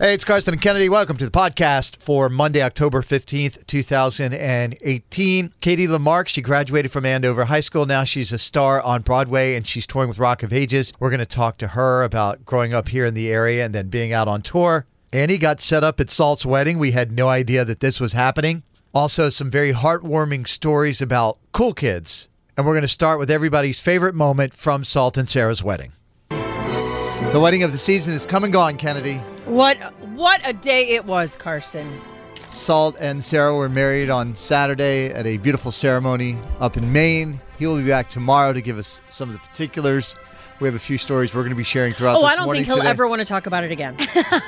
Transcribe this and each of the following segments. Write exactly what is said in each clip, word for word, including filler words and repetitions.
Hey, it's Carson and Kennedy. Welcome to the podcast for Monday, October fifteenth, two thousand eighteen. Katie Lamarck, she graduated from Andover High School. Now she's a star on Broadway, and she's touring with Rock of Ages. We're going to talk to her about growing up here in the area and then being out on tour. Annie got set up at Salt's wedding. We had no idea that this was happening. Also, some very heartwarming stories about cool kids. And we're going to start with everybody's favorite moment from Salt and Sarah's wedding. The wedding of the season is come and gone, Kennedy. What what a day it was, Carson. Salt and Sarah were married on Saturday at a beautiful ceremony up in Maine. He will be back tomorrow to give us some of the particulars. We have a few stories we're going to be sharing throughout oh, this morning. Oh, I don't think he'll today. ever want to talk about it again.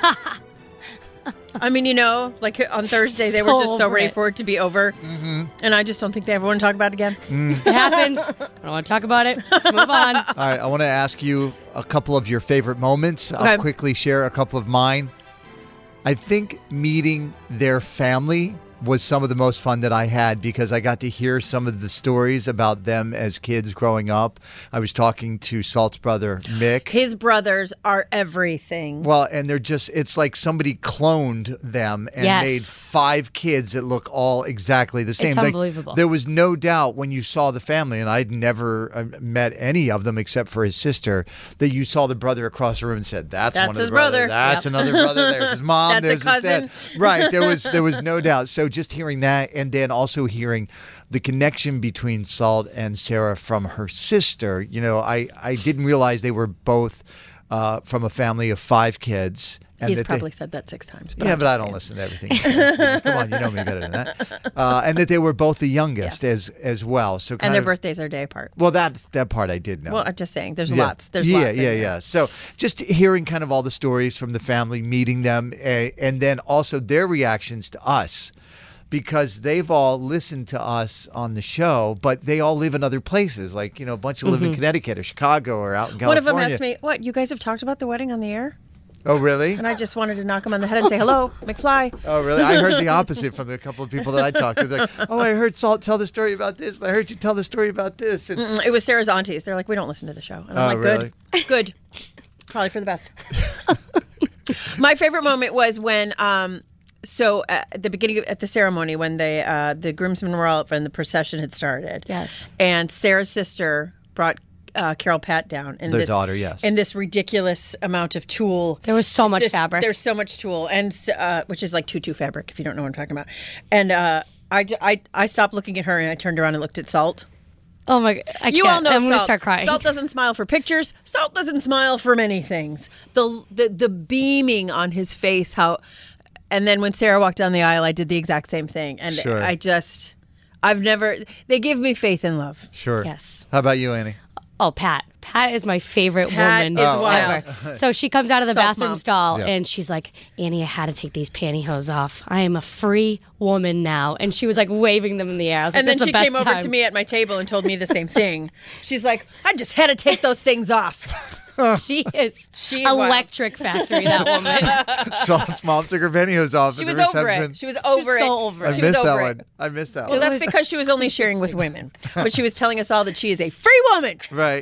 I mean, you know, like on Thursday, they So were just so over ready it. for it to be over. Mm-hmm. And I just don't think they ever want to talk about it again. Mm. It happened. I don't want to talk about it. Let's move on. All right, I want to ask you a couple of your favorite moments. Okay. I'll quickly share a couple of mine. I think meeting their family was some of the most fun that I had because I got to hear some of the stories about them as kids growing up. I was talking to Salt's brother, Mick. His brothers are everything. Well, and they're just, it's like somebody cloned them and Yes. made five kids that look all exactly the same. It's Like, unbelievable. there was no doubt when you saw the family, and I'd never uh, met any of them except for his sister, that you saw the brother across the room and said, that's, That's one of his the brothers. brother. That's Yep. another brother. There's his mom. That's a There's his dad. cousin. Right. There was, there was no doubt. So just hearing that and then also hearing the connection between Salt and Sarah from her sister. You know, I, I didn't realize they were both uh, from a family of five kids. And He's that they- probably said that six times. But yeah, I'm but I just don't saying. listen to everything. he says. Come on, you know me better than that. Uh, and that they were both the youngest as as well. So kind And their of, birthdays are a day apart. Well, that that part I did know. Well, I'm just saying, there's Yeah. lots. There's yeah, lots. in yeah, there. yeah. So just hearing kind of all the stories from the family, meeting them, uh, and then also their reactions to us. Because they've all listened to us on the show, but they all live in other places. Like, you know, a bunch of live in Connecticut or Chicago or out in One of California. them asked me, what, you guys have talked about the wedding on the air? Oh, really? And I just wanted to knock him on the head and say, hello, McFly. Oh, really? I heard the opposite from the couple of people that I talked to. They're like, oh, I heard Salt tell the story about this. And I heard you tell the story about this. And Mm, It was Sarah's aunties. They're like, we don't listen to the show. And I'm Oh, like, really? good, good. Probably for the best. My favorite moment was when, um, so uh, at the beginning, of, at the ceremony, when they, uh, the groomsmen were all up and the procession had started. Yes. And Sarah's sister brought uh, Carol Pat down. In Their this, daughter, yes. In this ridiculous amount of tulle. There was so much This- fabric. There's so much tulle, and uh, which is like tutu fabric, if you don't know what I'm talking about. And uh, I, I, I stopped looking at her and I turned around and looked at Salt. Oh my! I You can't. all know I'm Salt. gonna start crying. Salt doesn't smile for pictures. Salt doesn't smile for many things. The the the beaming on his face, how, and then when Sarah walked down the aisle, I did the exact same thing, and Sure. I just, I've never. They give me faith and love. sure. Yes. How about you, Annie? Oh, Pat. Pat is my favorite Pat woman is Oh, wild. ever. So she comes out of the Salt's bathroom mom. stall Yeah. and she's like, Annie, I had to take these pantyhose off. I am a free woman now. And she was like waving them in the air. I was like, And then "This is she the best came over time." to me at my table and told me the same thing. She's like, I just had to take those things off. She is She is wild. electric factory, that woman. Salt's mom took her pantyhose off She at was the over reception. it. She was over it. so over I it. She was missed that over one. it. I missed that Well, one. that's because she was only sharing with women, but she was telling us all that she is a free woman. Right.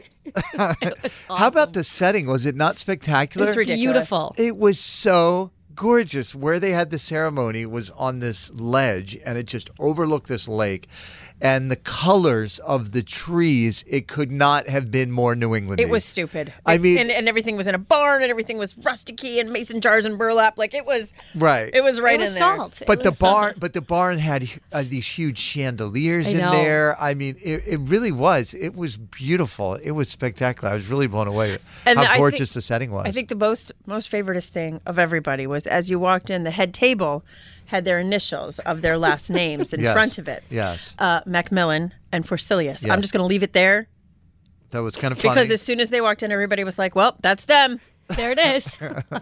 How about the setting? Was it not spectacular? It's ridiculous. Beautiful. It was so gorgeous. Where they had the ceremony was on this ledge, and it just overlooked this lake. And the colors of the trees, it could not have been more New England. It was stupid. I It- mean- and, and everything was in a barn, and everything was rusticy and mason jars and burlap. Like it was, right. it was right It was in there. salt. It But the was barn, salt. but the barn had uh, these huge chandeliers I in know. there. I mean, it, it really was. It was beautiful. It was spectacular. I was really blown away at And I how think- gorgeous the setting was. I think the most most favoritist thing of everybody was as you walked in, the head table had their initials of their last names in Yes. front of it. Yes, Uh, Macmillan and Forsilius. Yes. I'm just going to leave it there that was kind of funny. because as soon as they walked in, everybody was like, "Well, that's them." There it is.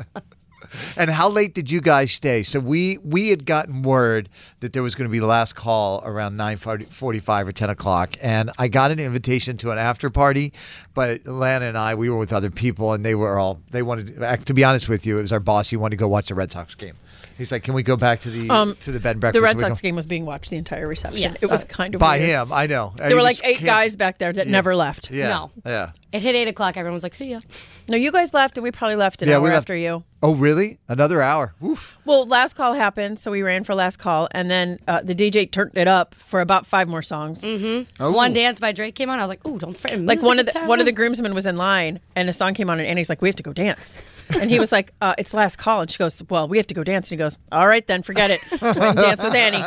And how late did you guys stay? So we we had gotten word that there was going to be the last call around nine forty-five or ten o'clock, and I got an invitation to an after party, but Lana and I, we were with other people, and they were all, they wanted, to be honest with you, it was our boss, he wanted to go watch the Red Sox game. He's like, can we go back to the Um, to the bed and breakfast? The Red so we Sox can-" game was being watched the entire reception. Yes. It was kind of By weird. him, I know. There were like eight guys back there that Yeah. never left. Yeah, No. yeah. It hit eight o'clock. Everyone was like, see ya. No, you guys left, and we probably left an Yeah, hour we left- after you. Oh, really? Another hour? Oof. Well, last call happened, so we ran for last call, and then uh, the D J turned it up for about five more songs. Mm-hmm. Oh. One Dance by Drake came on. I was like, ooh, don't fret. Like one of the one of the groomsmen was in line, and a song came on, and Annie's like, "We have to go dance," and he was like, uh, "It's last call," and she goes, "Well, we have to go dance," and he goes, "All right, then, forget it. Went and dance with Annie."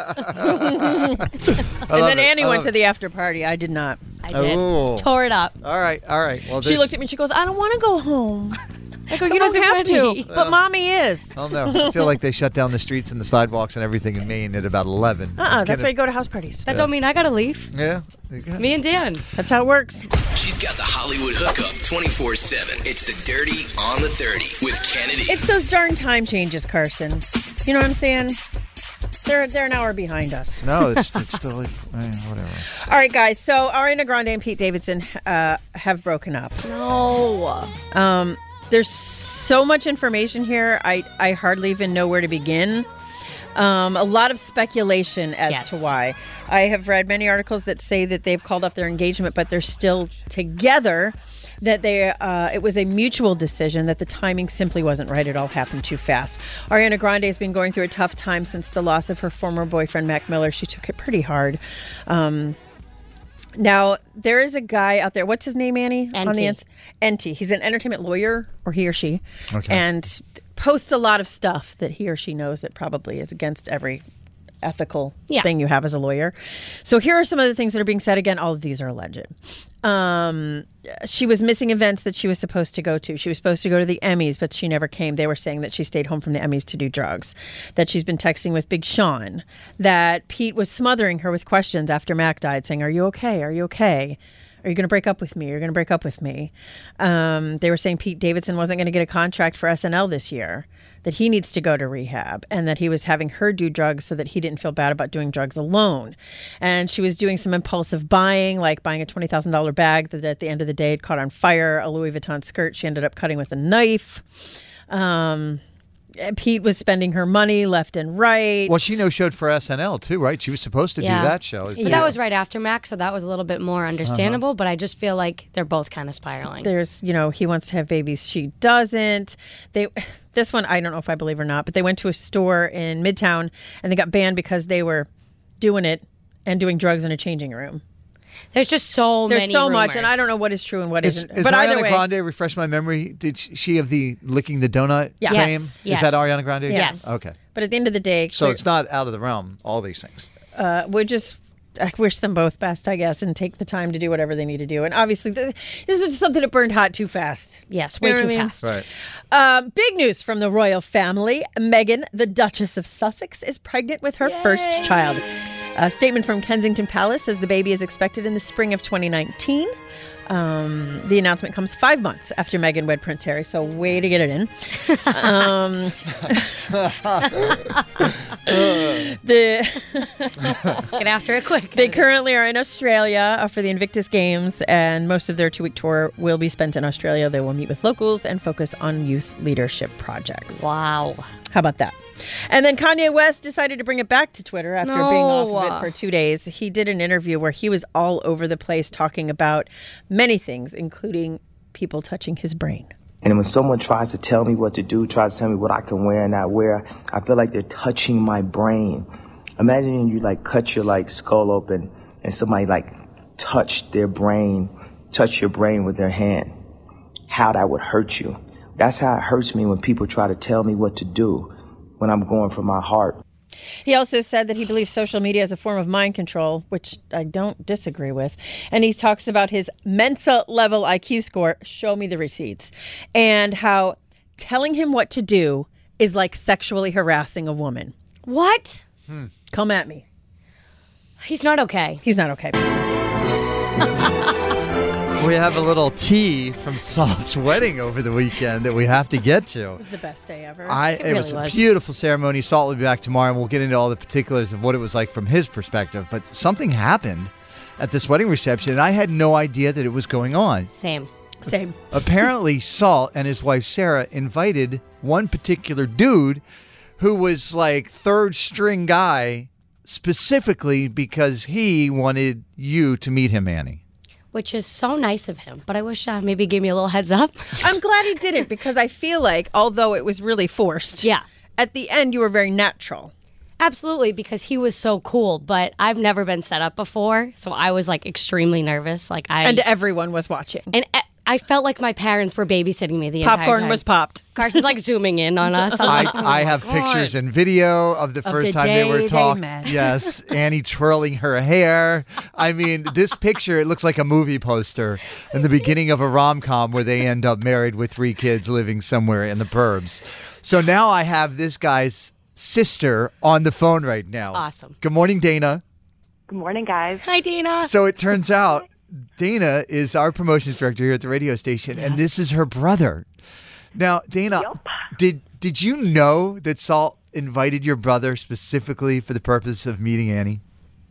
And then it. Annie I went love to it. the after party. I did not. I did. Oh. Tore it up. All right, all right. Well, She there's- looked at me and she goes, "I don't want to go home." I go, "You I don't wasn't have ready." to, but mommy is. Oh no! I feel like they shut down the streets and the sidewalks and everything in Maine at about eleven. Uh-uh, It's that's why gonna- you go to house parties. That don't mean I gotta leave. Yeah. you got it. Me and Dan. That's how it works. She's got the Hollywood hookup twenty-four seven. It's the Dirty on the thirty with Kennedy. It's those darn time changes, Carson. You know what I'm saying? They're they're an hour behind us. No, it's it's still like, eh, whatever. All right, guys. So Ariana Grande and Pete Davidson uh, have broken up. No. Um, there's so much information here. I I hardly even know where to begin. Um, a lot of speculation as Yes. to why. I have read many articles that say that they've called off their engagement, but they're still together. That they uh, it was a mutual decision, that the timing simply wasn't right. It all happened too fast. Ariana Grande has been going through a tough time since the loss of her former boyfriend, Mac Miller. She took it pretty hard. Um, now, there is a guy out there. What's his name, Annie? On the Enty. ins- Enty. He's an entertainment lawyer, or he or she. Okay. And posts a lot of stuff that he or she knows that probably is against every ethical Yeah. thing you have as a lawyer. So here are some of the things that are being said. Again, all of these are alleged. Um, she was missing events that she was supposed to go to. She was supposed to go to the Emmys, but she never came. They were saying that she stayed home from the Emmys to do drugs, that she's been texting with Big Sean, that Pete was smothering her with questions after Mac died, saying, "Are you okay? Are you okay? Are you going to break up with me? You're going to break up with me." Um, they were saying Pete Davidson wasn't going to get a contract for S N L this year, that he needs to go to rehab, and that he was having her do drugs so that he didn't feel bad about doing drugs alone. And she was doing some impulsive buying, like buying a twenty thousand dollars bag that at the end of the day it caught on fire, a Louis Vuitton skirt she ended up cutting with a knife. Um, Pete was spending her money left and right. Well, she no showed for S N L too, right? She was supposed to Yeah. do that show. But that was right after Max, so that was a little bit more understandable. But I just feel like they're both kind of spiraling. There's, you know, he wants to have babies, she doesn't. They, this one, I don't know if I believe or not, but they went to a store in Midtown and they got banned because they were doing it and doing drugs in a changing room. There's just so There's many so much, and rumors. I don't know what is true and what Is, isn't. is But Ariana either way, Grande, refresh my memory, did she have the licking the donut Yeah. fame? Yes, Is yes. that Ariana Grande? Yes. Okay. but at the end of the day, So we're- it's not out of the realm, all these things. uh, we're just. I wish them both best, I guess, and take the time to do whatever they need to do. And obviously, this, this was something that burned hot too fast. Yes, You way know too what I mean? fast. Right. Um, big news from the royal family. Meghan, the Duchess of Sussex, is pregnant with her first child. A statement from Kensington Palace says the baby is expected in the spring of twenty nineteen. Um, the announcement comes five months after Meghan wed Prince Harry, so way to get it in. Um, the Get after it quick. They currently are in Australia uh, for the Invictus Games, and most of their two-week tour will be spent in Australia. They will meet with locals and focus on youth leadership projects. Wow. How about that? And then Kanye West decided to bring it back to Twitter after being off of No. it for two days. He did an interview where he was all over the place talking about many things, including people touching his brain. And when someone tries to tell me what to do, tries to tell me what I can wear and not wear, I feel like they're touching my brain. Imagine you like cut your like skull open and somebody like touched their brain, touch your brain with their hand. How that would hurt you. That's how it hurts me when people try to tell me what to do when I'm going for my heart. He also said that he believes social media is a form of mind control, which I don't disagree with. And he talks about his Mensa level I Q score, show me the receipts, and how telling him what to do is like sexually harassing a woman. What? Come at me. He's not okay. He's not okay. We have a little tea from Salt's wedding over the weekend that we have to get to. It was the best day ever. I, it, really was a was. beautiful ceremony. Salt will be back tomorrow, and we'll get into all the particulars of what it was like from his perspective. But something happened at this wedding reception, and I had no idea that it was going on. Same. Same. Apparently, Salt and his wife Sarah invited one particular dude who was like third string guy specifically because he wanted you to meet him, Annie. which is so nice of him. But I wish uh, maybe he gave me a little heads up. I'm glad he didn't because I feel like, although it was really forced, Yeah. at the end you were very natural. Absolutely, because he was so cool. But I've never been set up before, so I was like extremely nervous. Like I And everyone was watching. and e- I felt like my parents were babysitting me the entire time. Popcorn was popped. Carson's like zooming in on us. I'm I, like, oh I my have God. pictures and video of the first the time they day were they talking. met. Yes, Annie twirling her hair. I mean, this picture, it looks like a movie poster in the beginning of a rom-com where they end up married with three kids living somewhere in the burbs. So now I have this guy's sister on the phone right now. Awesome. Good morning, Dana. Good morning, guys. Hi, Dana. So it turns out Dana is our promotions director here at the radio station, and this is her brother. Now, Dana, Yep. did did you know that Salt invited your brother specifically for the purpose of meeting Annie?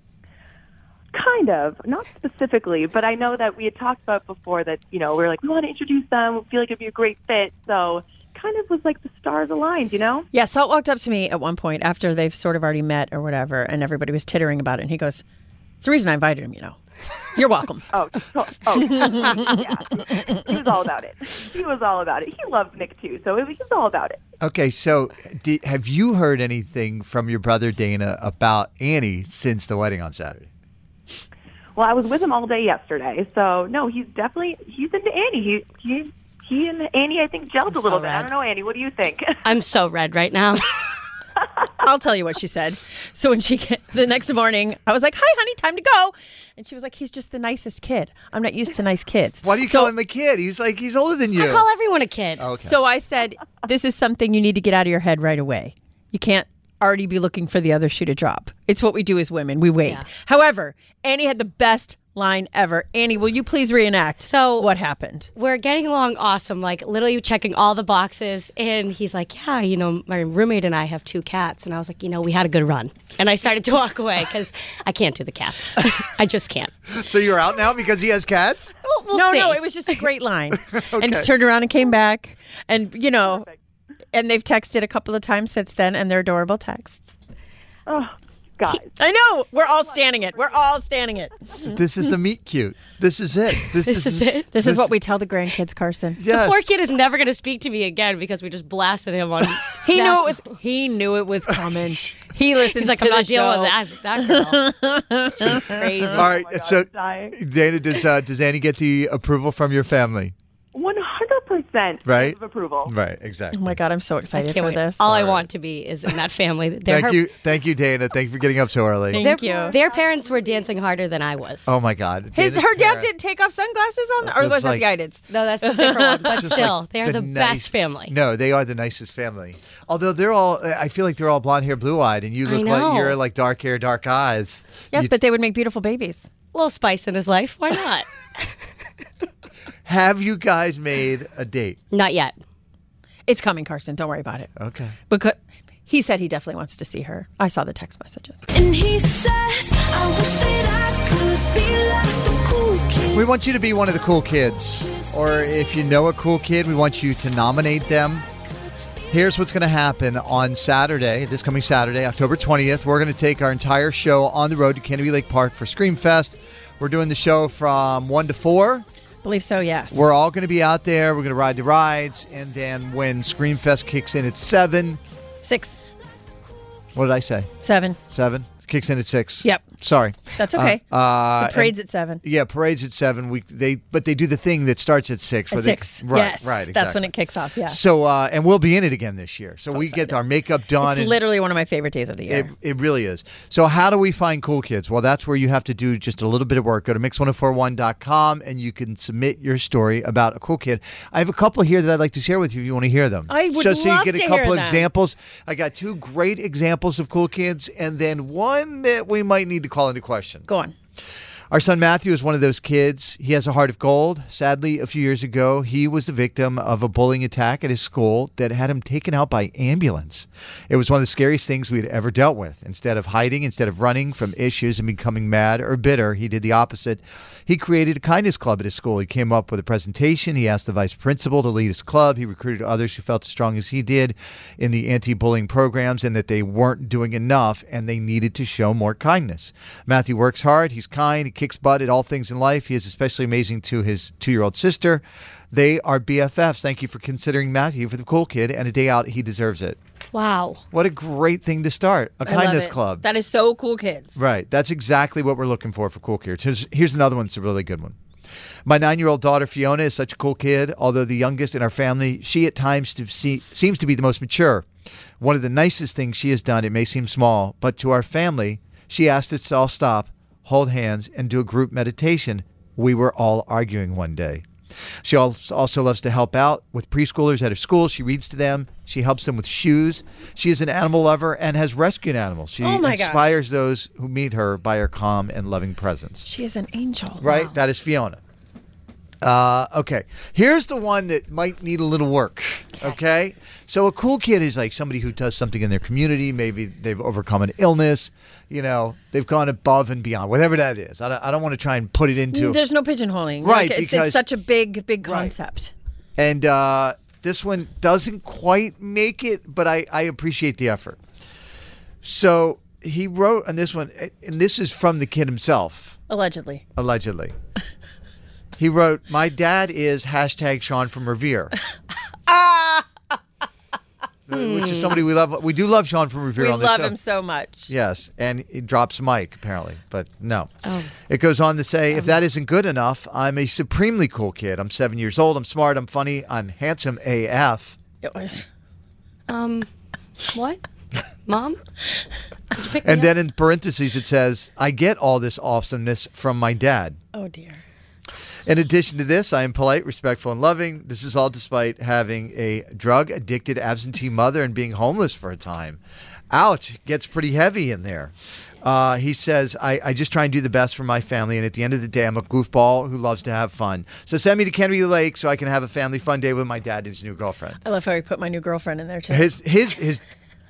Kind of, not specifically, but I know that we had talked about before that, you know, we were like, we want to introduce them. We feel like it'd be a great fit. So kind of was like the stars aligned, you know? Yeah, Salt walked up to me at one point after they've sort of already met or whatever, and everybody was tittering about it. And he goes, it's the reason I invited him, you know. You're welcome. Oh, oh, oh yeah. He was all about it. He was all about it. He loves Nick, too, so it was just all about it. Okay, so did, have you heard anything from your brother Dana about Annie since the wedding on Saturday? Well, I was with him all day yesterday, so no, he's definitely, he's into Annie. He, he, he and Annie, I think, gelled I'm a little so bit. red. I don't know, Annie, what do you think? I'm so red right now. I'll tell you what she said. So when she get, the next morning, I was like, hi, honey, time to go. And she was like, he's just the nicest kid. I'm not used to nice kids. Why do you so, call him a kid? He's like, he's older than you. I call everyone a kid. Okay. So I said, this is something you need to get out of your head right away. You can't already be looking for the other shoe to drop. It's what we do as women. We wait. Yeah. However, Annie had the best line ever. Annie, will you please reenact So- what happened? We're getting along awesome, like literally checking all the boxes. And he's like, yeah, you know, my roommate and I have two cats. And I was like, you know, we had a good run. And I started to walk away because I can't do the cats. I just can't. So you're out now because he has cats? We'll, we'll no, see. no, it was just a great line. Okay. And she turned around and came back. And, you know, and they've texted a couple of times since then, and they're adorable texts. Oh, guys. I know. We're all standing it. We're all standing it. This is the meet cute. This is it. This, This is it. This, is what we tell the grandkids, Carson. Yes. Poor kid is never going to speak to me again because we just blasted him on. He knew national- it was. He knew it was coming. He listens He's like, to I'm the not dealing show. with that, that girl. She's crazy. All right. Oh my God, so, I'm dying. Dana, does uh, does Annie get the approval from your family? one hundred percent Right? of approval. Right. Exactly. Oh my God, I'm so I excited can't for wait. this. All I want to be is in that family. They're Thank her, you. Thank you, Dana. Thank you for getting up so early. Thank Their, you. their parents were dancing harder than I was. Oh my God. His Dana's her dad parent- didn't take off sunglasses on, or Just was that like- the guidance? No, that's a different one. But Just still, like they're the, nice- best family. No, they are the nicest family. Although they're all, I feel like they're all blonde hair, blue eyed, and you I look know. like you're like dark hair, dark eyes. Yes, You- but they would make beautiful babies. A little spice in his life. Why not? Have you guys made a date? Not yet. It's coming, Carson. Don't worry about it. Okay. Because he said he definitely wants to see her. I saw the text messages. And he says, I wish that I could be like the cool kid. We want you to be one of the cool kids. Or if you know a cool kid, we want you to nominate them. Here's what's going to happen on Saturday, this coming Saturday, October twentieth. We're going to take our entire show on the road to Kennedy Lake Park for Screamfest. We're doing the show from one to four. Believe so, yes. We're all going to be out there. We're going to ride the rides. And then when Screamfest kicks in at seven, Six, what did I say? seven. Seven? Kicks in at six. Yep. Sorry. That's okay. Uh, uh, The parade's and- at seven. Yeah, parade's at seven. We they but they do the thing that starts at six. where At they- six. Right, yes. right. That's exactly. when it kicks off, yeah. So uh, and we'll be in it again this year. So, we excited. get our makeup done. It's and literally one of my favorite days of the year. It, it really is. So how do we find cool kids? Well, that's where you have to do just a little bit of work. Go to mix ten forty-one dot com and you can submit your story about a cool kid. I have a couple here that I'd like to share with you if you want to hear them. I would Just so you love get a to couple hear them. examples. I got two great examples of cool kids and then one that we might need to call into question. Go on. Our son Matthew is one of those kids. He has a heart of gold. Sadly, a few years ago, he was the victim of a bullying attack at his school that had him taken out by ambulance. It was one of the scariest things we had ever dealt with. Instead of hiding, instead of running from issues and becoming mad or bitter, he did the opposite. He created a kindness club at his school. He came up with a presentation. He asked the vice principal to lead his club. He recruited others who felt as strong as he did in the anti-bullying programs and that they weren't doing enough and they needed to show more kindness. Matthew works hard. He's kind. He kicks butt at all things in life. He is especially amazing to his two-year-old sister. They are B F Fs. Thank you for considering Matthew for the cool kid, and a day out, he deserves it. Wow. What a great thing to start. A I love kindness it. club. That is so cool, kids. Right. That's exactly what we're looking for for cool kids. Here's, here's another one. It's a really good one. My nine-year-old daughter, Fiona, is such a cool kid. Although the youngest in our family, she at times to see, seems to be the most mature. One of the nicest things she has done, it may seem small, but to our family, she asked us to all stop, hold hands, and do a group meditation. We were all arguing one day. She also loves to help out with preschoolers at her school. She reads to them. She helps them with shoes. She is an animal lover and has rescued animals. She Oh my gosh. inspires those who meet her by her calm and loving presence. She is an angel. Right? That is Fiona. Uh, okay. Here's the one that might need a little work. Okay. So a cool kid is like somebody who does something in their community. Maybe they've overcome an illness. You know, they've gone above and beyond, whatever that is. I don't, I don't want to try and put it into. There's no pigeonholing. Right, Like, it's, because- it's such a big, big Right. concept. And uh, this one doesn't quite make it, but I, I appreciate the effort. So he wrote on this one, and this is from the kid himself, Allegedly. allegedly. He wrote, "My dad is hashtag Sean from Revere." Which is somebody we love. We do love Sean from Revere We on the love show. him so much. Yes, and he drops mic, apparently, but no. Oh. It goes on to say, if that isn't good enough, I'm a supremely cool kid. I'm seven years old. I'm smart. I'm funny. I'm handsome A F. It was. Um, what? Mom? Did you pick And me then up? in parentheses, it says, I get all this awesomeness from my dad. Oh, dear. In addition to this, I am polite, respectful, and loving. This is all despite having a drug-addicted absentee mother and being homeless for a time. Ouch, it gets pretty heavy in there. Uh, he says, I, I just try and do the best for my family, and at the end of the day, I'm a goofball who loves to have fun. So send me to Kennedy Lake so I can have a family fun day with my dad and his new girlfriend. I love how he put my new girlfriend in there, too. His his his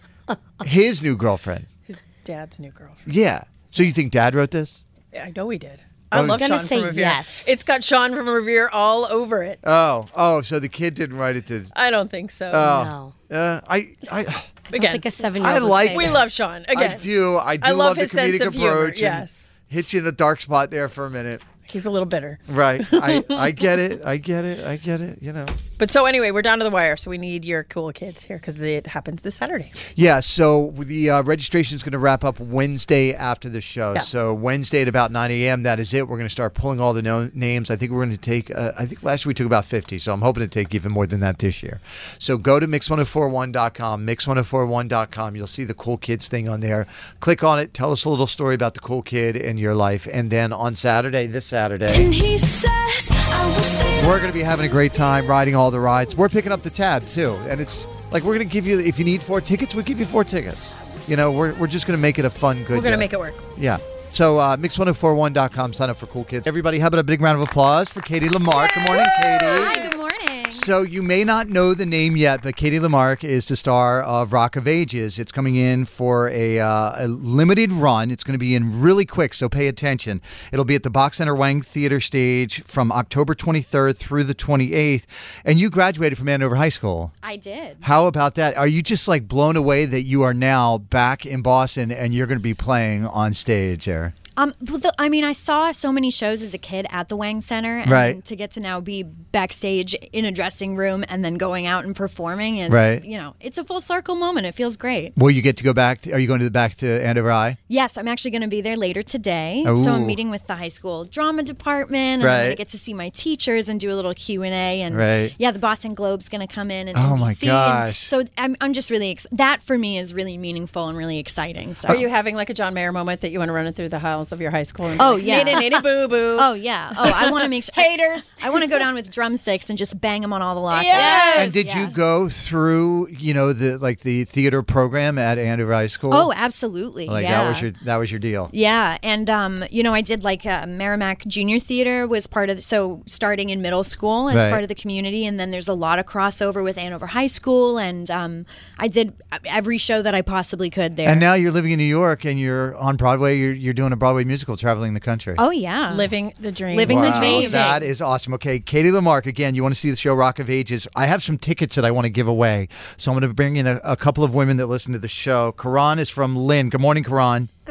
his new girlfriend. His dad's new girlfriend. Yeah. So you think Dad wrote this? Yeah, I know he did. I Oh, love I'm gonna Sean say from Revere. yes. It's got Sean from Revere all over it. Oh, oh. So the kid didn't write it to. I don't think so. Oh, No. uh, I I. I don't Again, think a seven-year-old I would like- say we that. love Sean. Again, I do. I do I love love, his the comedic sense of humor, approach. and yes. Hits you in a dark spot there for a minute. he's a little bitter. Right. I, I get it. I get it. I get it. You know. But so anyway, we're down to the wire, so we need your cool kids here because it happens this Saturday. Yeah. So the uh, registration is going to wrap up Wednesday after the show. Yeah. So Wednesday at about nine a.m. That is it. We're going to start pulling all the no- names. I think we're going to take. Uh, I think last year we took about fifty. So I'm hoping to take even more than that this year. So go to mix one oh four one dot com. mix one oh four one dot com. You'll see the cool kids thing on there. Click on it. Tell us a little story about the cool kid in your life. And then on Saturday, this Saturday. And he says, I wish that We're going to be having a great time riding all the rides. We're picking up the tab, too. And it's like we're going to give you, if you need four tickets, we'll give you four tickets. You know, we're, we're just going to make it a fun, good We're going to day. make it work. Yeah. So uh, mix one oh four one dot com. Sign up for cool kids. Everybody, how about a big round of applause for Katie Lamarck? Good morning, Katie. Hi, good morning. So you may not know the name yet, but Katie Lamarck is the star of Rock of Ages. It's coming in for a, uh, a limited run. It's going to be in really quick, so pay attention. It'll be at the Box Center Wang Theater stage from October twenty-third through the twenty-eighth. And you graduated from Andover High School. I did. How about that? Are you just like blown away that you are now back in Boston and you're going to be playing on stage there? Um, but the, I mean, I saw so many shows as a kid at the Wang Center, and Right. to get to now be backstage in a dressing room and then going out and performing is, Right. you know, it's a full circle moment. It feels great. Will you get to go back? To, are you going to the back to Andover High? Yes, I'm actually going to be there later today. Ooh. So I'm meeting with the high school drama department, and Right. I'm going to get to see my teachers and do a little Q and A. And Right. yeah, the Boston Globe's going to come in and Oh, N B my C. and gosh. so I'm, I'm just really ex- that for me is really meaningful and really exciting. So Are you having like a John Mayer moment that you want to run it through the halls of your high school? And Oh, like, yeah. Nitty, nitty, boo, boo. Oh yeah. Oh, I want to make sure. Haters. I want to go down with drumsticks and just bang them on all the lockers. Yes. And did you go through, you know, the like the theater program at Andover High School? Oh, absolutely. like yeah. that was your that was your deal. Yeah, and um, you know, I did like uh, Merrimack Junior Theater was part of so starting in middle school as Right. part of the community, and then there's a lot of crossover with Andover High School, and um, I did every show that I possibly could there. And now you're living in New York and you're on Broadway. You're you're doing a Broadway musical, traveling the country. oh yeah, Living the dream. Living the Wow, dream. that is awesome. Okay, Katie Lamarck, again, you want to see the show Rock of Ages. I have some tickets that I want to give away. So I'm going to bring in a, a couple of women that listen to the show. Karan is from Lynn. Good morning, Karan. Good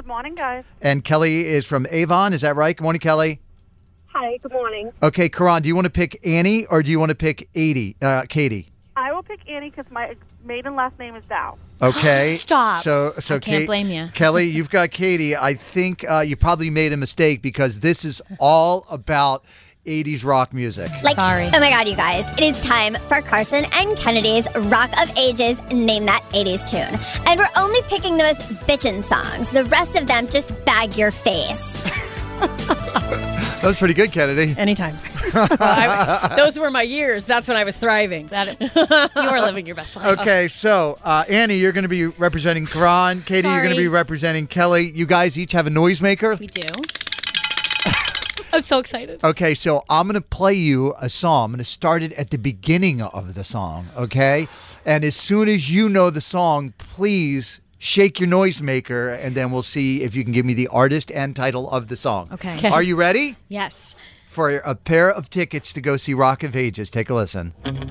Good morning, guys. And Kelly is from Avon. Is that right? Good morning, Kelly. Hi, good morning. Okay, Karan, do you want to pick Annie or do you want to pick eighty, uh, Katie? I will pick Annie because my maiden last name is Dow. Okay. Stop. So, so I can't Kate- blame you. Kelly, you've got Katie. I think uh, you probably made a mistake because this is all about eighties rock music. Like, Sorry. oh my God, you guys. It is time for Carson and Kennedy's Rock of Ages, Name That eighties Tune. And we're only picking the most bitchin' songs. The rest of them just bag your face. That was pretty good, Kennedy. Anytime. Well, I, those were my years. That's when I was thriving. That you are living your best life. Okay, so uh, Annie, you're going to be representing Karan. Katie, you're going to Sorry. be representing Kelly. You guys each have a noisemaker. We do. I'm so excited. Okay, so I'm going to play you a song. I'm going to start it at the beginning of the song, okay? And as soon as you know the song, please shake your noisemaker, and then we'll see if you can give me the artist and title of the song. Okay. Okay. Are you ready? Yes. For a pair of tickets to go see Rock of Ages. Take a listen.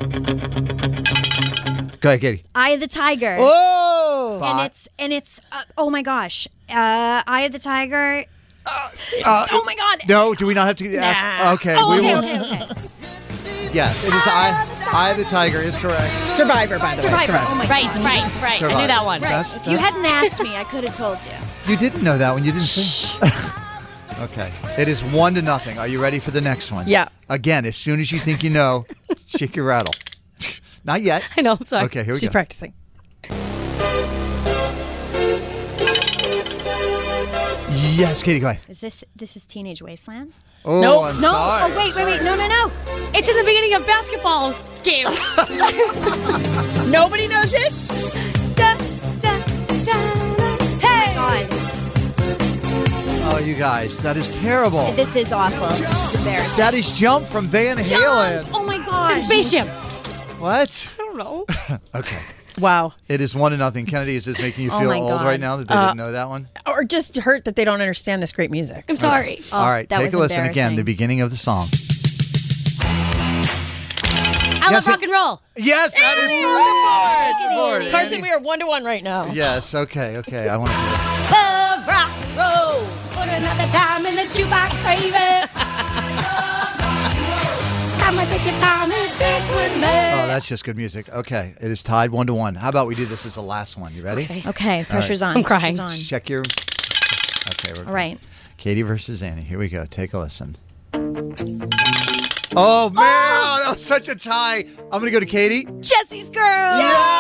Go ahead, Katie. Eye of the Tiger. Oh! Bye. And it's and it's uh, oh my gosh. Uh, Eye of the Tiger. Uh, oh my God. No, do we not have to ask? Nah. Okay. Oh, we okay, will. okay, okay. Yes, it is Eye, Eye of the Tiger is correct. Survivor, by the way. Survivor. Oh my Right, God. right, right. I Survivor. knew that one. That's- If you that's- hadn't asked me, I could have told you. You didn't know that one. You didn't sing. Okay. It is one to nothing. Are you ready for the next one? Yeah. Again, as soon as you think you know, shake your rattle. Not yet. I know. I'm sorry. Okay, here we She's go. practicing. Yes, Katie, go ahead. Is this this is Teenage Wasteland? Oh, Nope. I'm No. sorry. Oh wait, wait, wait. No, no, no. It's in the beginning of basketball games. Nobody knows it? Da, da, da, da. Hey! God, Oh, you guys, that is terrible. this is awful. It's embarrassing. That is Jump from Van Halen. Oh my God. It's Space Jam. What? I don't know. Okay. Wow. It is one to nothing. Kennedy, is this making you Oh feel my old God. right now that they Uh, didn't know that one? Or just hurt that they don't understand this great music. I'm sorry. Oh, All right, that take was a listen again. embarrassing. The beginning of the song. I Yes, love rock it- and roll. Yes, that is correct. Good board, Carson, Andy. we are one to one right now. Yes, okay, okay. I want to hear it. Love rock and roll. Put another time in the jukebox, baby. Come and take your time and dance with me. Oh, that's just good music. Okay, it is tied one to one. How about we do this as the last one? You ready? Okay. Okay, pressure's on. I'm crying. Pressure's on. Check your. Okay, we're All right. Katie versus Annie. Here we go. Take a listen. Oh man, that was such a tie. I'm gonna go to Katie. Jesse's Girl.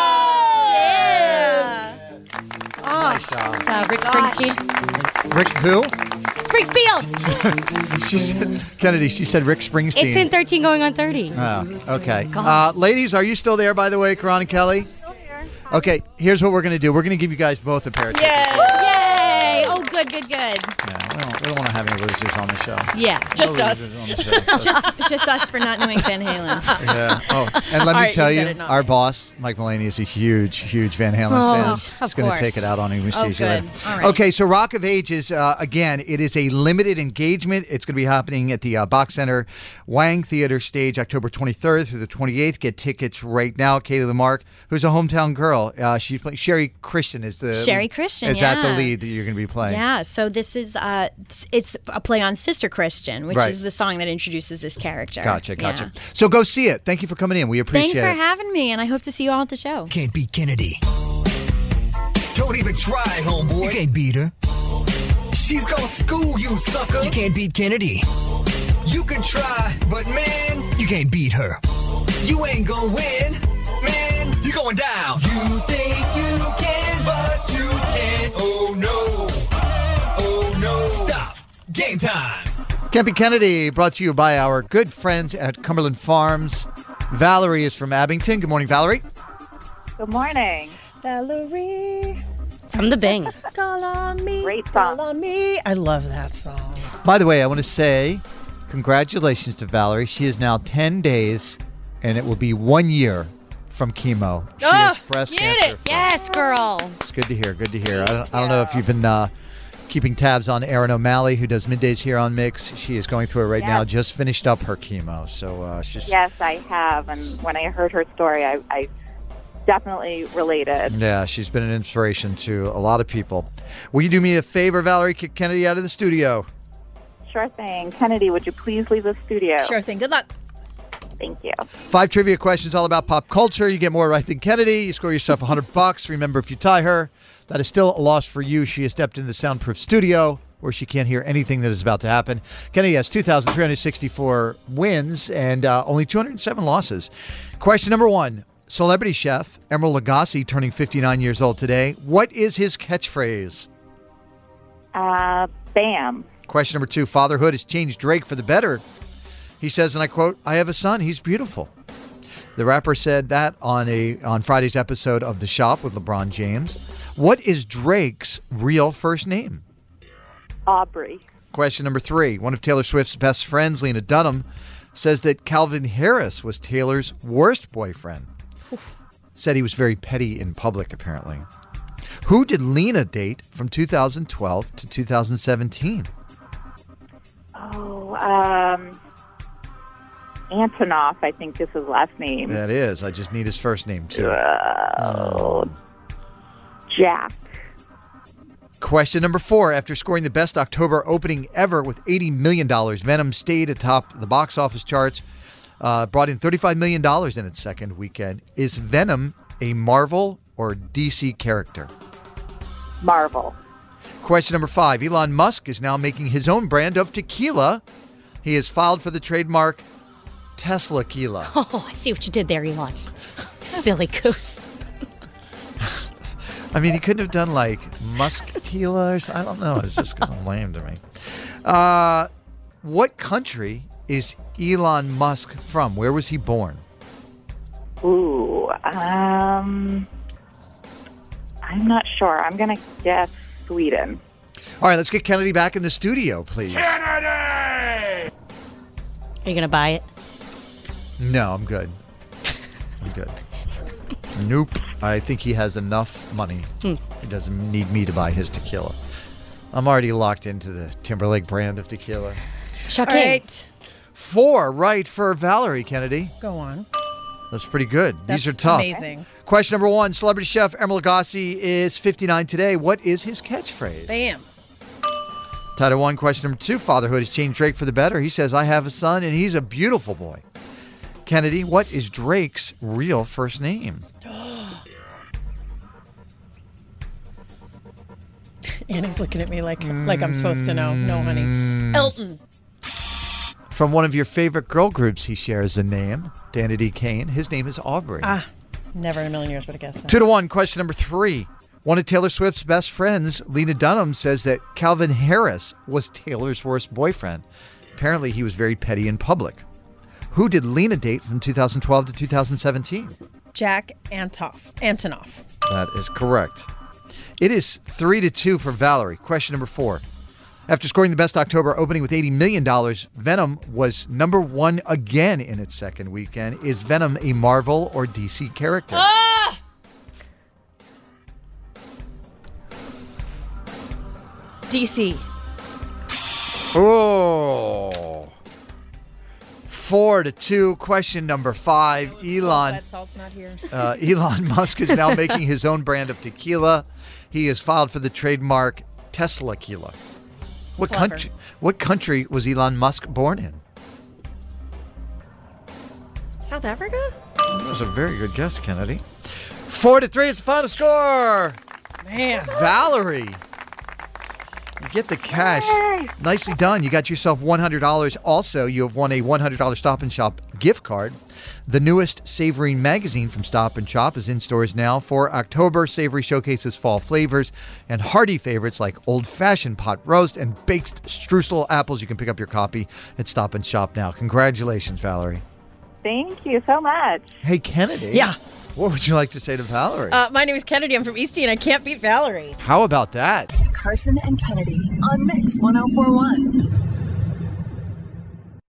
Yes! Nice job. It's uh, Rick Springsteen. Rick who? Springfield. She said Kennedy. She said Rick Springsteen. It's in thirteen going on thirty. Oh, okay. Uh, ladies, are you still there, by the way, Karan and Kelly? Okay, here's what we're going to do. We're going to give you guys both a pair of tickets. Yay! Oh, good, good, good. Yeah, we don't, we don't want to have any losers on the show. Yeah, Just No us. losers on the show. just just us for not knowing Van Halen. Yeah. Oh, and let me All right, tell you you, said it, not our me. boss, Mike Mulaney, is a huge, huge Van Halen Oh, fan. of He's going to take course. it out on you. We see Oh, you good. later. All right. Okay, so Rock of Ages, uh, again, it is a limited engagement. It's going to be happening at the uh, Box Center Wang Theater stage October twenty-third through the twenty-eighth. Get tickets right now. Katie Lamarck, who's a hometown girl. Uh, she's playing. Sherry Christian is the Sherry Christian, Is that the yeah. lead that you're going to be playing? Yeah, so this is uh, it's a play on Sister Christian, which Right. is the song that introduces this character. Gotcha, gotcha. Yeah. So go see it. Thank you for coming in. We appreciate Thanks for it. having me, and I hope to see you all at the show. Can't beat Kennedy. Don't even try, homeboy. You can't beat her. She's gonna school you, sucker. You can't beat Kennedy. You can try, but man, you can't beat her. You ain't gonna win, man. You're going down. You think you can, but you can't. Oh no. Oh no. Stop. Game time. Campy Kennedy, brought to you by our good friends at Cumberland Farms. Valerie is from Abington. Good morning, Valerie. Good morning. Valerie, From the Bing. call on me. Great Call song. on me. I love that song. By the way, I want to say congratulations to Valerie. She is now ten days, and it will be one year from chemo. She Oh, has breast get cancer. it. Yes, girl. It's good to hear. Good to hear. I don't, I don't know if you've been uh, keeping tabs on Erin O'Malley, who does middays here on Mix. She is going through it right Yes. now. Just finished up her chemo, so uh, she's Yes, I have. And when I heard her story, I, I definitely related. Yeah, she's been an inspiration to a lot of people. Will you do me a favor, Valerie? Kick Kennedy out of the studio. Sure thing. Kennedy, would you please leave the studio? Sure thing. Good luck. Thank you. Five trivia questions all about pop culture. You get more right than Kennedy. You score yourself one hundred bucks. Remember, if you tie her, that is still a loss for you. She has stepped into the soundproof studio where she can't hear anything that is about to happen. Kennedy has two thousand three hundred sixty-four wins and uh, only two hundred seven losses. Question number one. Celebrity chef Emeril Lagasse turning fifty-nine years old today. What is his catchphrase? Uh, bam. Question number two. Fatherhood has changed Drake for the better. He says, and I quote, "I have a son. He's beautiful." The rapper said that on a on Friday's episode of The Shop with LeBron James. What is Drake's real first name? Aubrey. Question number three. One of Taylor Swift's best friends, Lena Dunham, says that Calvin Harris was Taylor's worst boyfriend. Oof. Said he was very petty in public, apparently. Who did Lena date from two thousand twelve to two thousand seventeen? Oh, um... Antonoff, I think is his last name. That is. I just need his first name, too. Oh, um, Jack. Question number four. After scoring the best October opening ever with eighty million dollars, Venom stayed atop the box office charts, uh, brought in thirty-five million dollars in its second weekend. Is Venom a Marvel or D C character? Marvel. Question number five. Elon Musk is now making his own brand of tequila. He has filed for the trademark Tesla-quila. Oh, I see what you did there, Elon. Silly goose. I mean, he couldn't have done like Musk-tila or something. I don't know. It's just kind of lame to me. Uh, what country is Elon Musk from? Where was he born? Ooh, um, I'm not sure. I'm going to guess Sweden. All right, let's get Kennedy back in the studio, please. Kennedy! Are you going to buy it? No, I'm good. I'm good. Nope. I think he has enough money. Hmm. He doesn't need me to buy his tequila. I'm already locked into the Timberlake brand of tequila. Shocking. All right. Four right for Valerie, Kennedy. Go on. That's pretty good. That's These are tough. amazing. Question number one. Celebrity chef Emeril Lagasse is fifty-nine today. What is his catchphrase? Bam. Title one. Question number two. Fatherhood has changed Drake for the better. He says, I have a son, and he's a beautiful boy. Kennedy, what is Drake's real first name? Annie's looking at me like like I'm supposed to know. No, honey. Elton. From one of your favorite girl groups, he shares a name. Danity Kane. His name is Aubrey. Ah, never in a million years would have guessed that. Two to one. Question number three. One of Taylor Swift's best friends, Lena Dunham, says that Calvin Harris was Taylor's worst boyfriend. Apparently, he was very petty in public. Who did Lena date from two thousand twelve to two thousand seventeen? Jack Antoff. Antonoff. That is correct. It is three to two for Valerie. Question number four. After scoring the best October opening with eighty million dollars, Venom was number one again in its second weekend. Is Venom a Marvel or D C character? Ah! D C. Oh. Four to two. Question number five. Elon. That salt's not here. uh, Elon Musk is now making his own brand of tequila. He has filed for the trademark Tesla-quila. What Clever. country? What country was Elon Musk born in? South Africa? That was a very good guess, Kennedy. Four to three is the final score. Man, Valerie. You get the cash. Yay. Nicely done. You got yourself one hundred dollars. Also, you have won a one hundred dollars Stop and Shop gift card. The newest Savory magazine from Stop and Shop is in stores now. For October, Savory showcases fall flavors and hearty favorites like old-fashioned pot roast and baked streusel apples. You can pick up your copy at Stop and Shop now. Congratulations, Valerie. Thank you so much. Hey, Kennedy. Yeah. What would you like to say to Valerie? Uh, my name is Kennedy. I'm from Eastie, and I can't beat Valerie. How about that? Carson and Kennedy on Mix one oh four one.